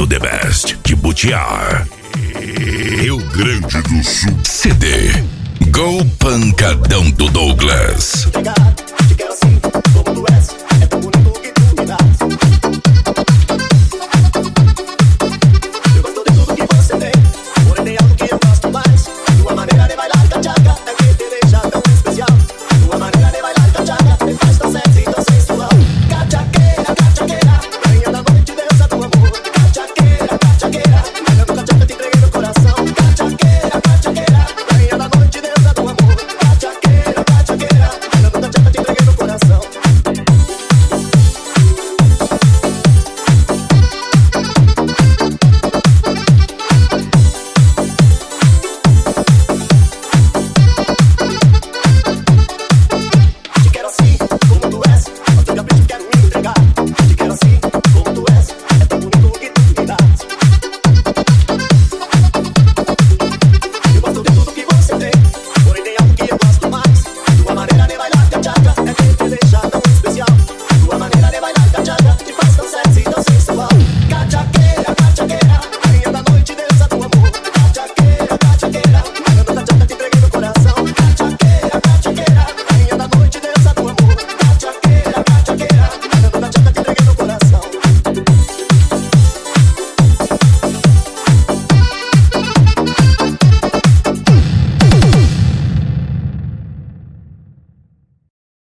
do The Best de Butiá, Rio Grande do Sul. CD Go Pancadão do Douglas. Te quero assim, como tu é.